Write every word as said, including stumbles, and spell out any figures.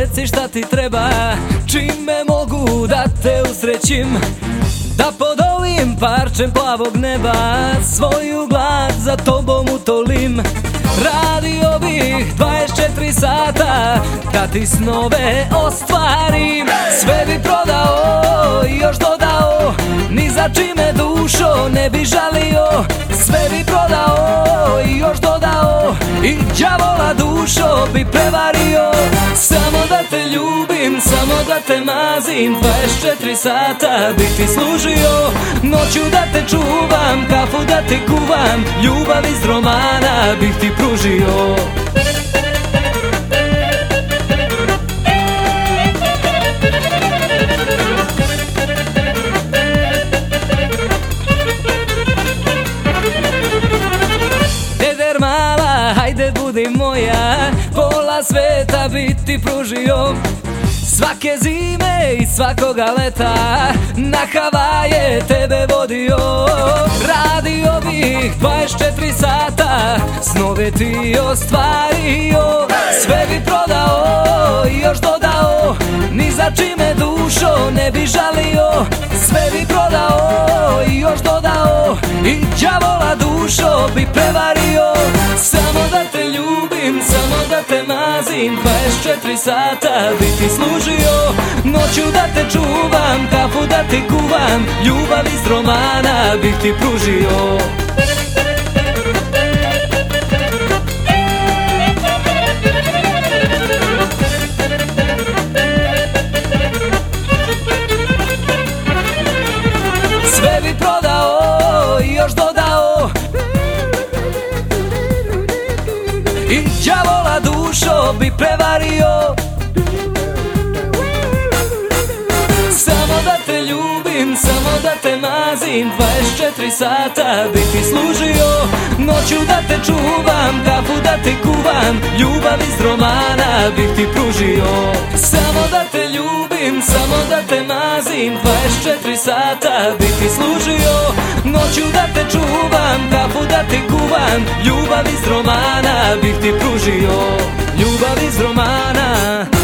reci šta ti treba, čime mogu da te usrećim, da pod ovim parčem plavog neba svoju glad za tobom utolim. Radio bih dvadeset četiri sata da ti snove ostvarim. Sve bi prodao i još dodao, ni za čime dušo ne bi žalio. Sve bi prodao i još dodao, i đavola dušo bi prevario. Samo da te ljubim, samo da te mazim, dvadeset četiri sata bi ti služio. Noću da te čuvam, kafu da ti kuvam, ljubav iz romana bih ti pružio. Mala, hajde budi moja, pola sveta bi ti pružio. Svake zime i svakoga leta na Havaje tebe vodio. Radio bih dvadeset četiri sata, snove ti ostvario. Sve bi prodao i još dodao, ni za čime dušo ne bi žalio. Sve bi prodao i još dodao, i đavola dušo bi prevario. Samo da te ljubim, samo da te mazim, dvadeset četiri sata bi ti služio. Noću da te čuvam, kafu da ti kuvam, ljubav iz romana bih ti pružio. Sve bi prodao i još dodao, i đavola dušo bi prevario. Samo da te ljubim, samo da te mazim, dvadeset četiri sata bi ti služio. Noću da te čuvam, kafu da ti kuvam, ljubav iz romana bih ti pružio. Samo da te ljubim, samo da te mazim, dvadeset četiri sata bi ti služio. Noću da te čuvam, kafu da ti kuvam, ljubav iz romana bih ti pružio. Ljubav iz romana.